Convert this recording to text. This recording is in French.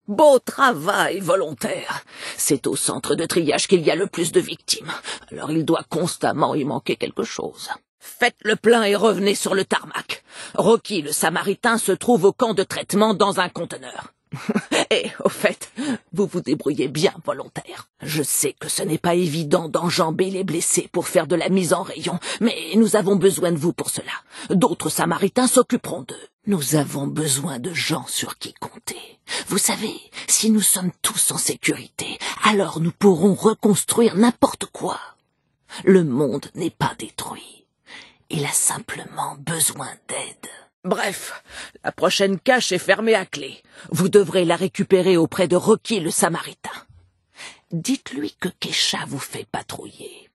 Beau travail, volontaire. C'est au centre de triage qu'il y a le plus de victimes. Alors il doit constamment y manquer quelque chose. Faites le plein et revenez sur le tarmac. Rocky, le Samaritain, se trouve au camp de traitement dans un conteneur. Et, au fait, vous vous débrouillez bien, volontaire. Je sais que ce n'est pas évident d'enjamber les blessés pour faire de la mise en rayon, mais nous avons besoin de vous pour cela. D'autres Samaritains s'occuperont d'eux. Nous avons besoin de gens sur qui compter. Vous savez, si nous sommes tous en sécurité, alors nous pourrons reconstruire n'importe quoi. Le monde n'est pas détruit. Il a simplement besoin d'aide. Bref, la prochaine cache est fermée à clé. Vous devrez la récupérer auprès de Rocky le Samaritain. Dites-lui que Kesha vous fait patrouiller.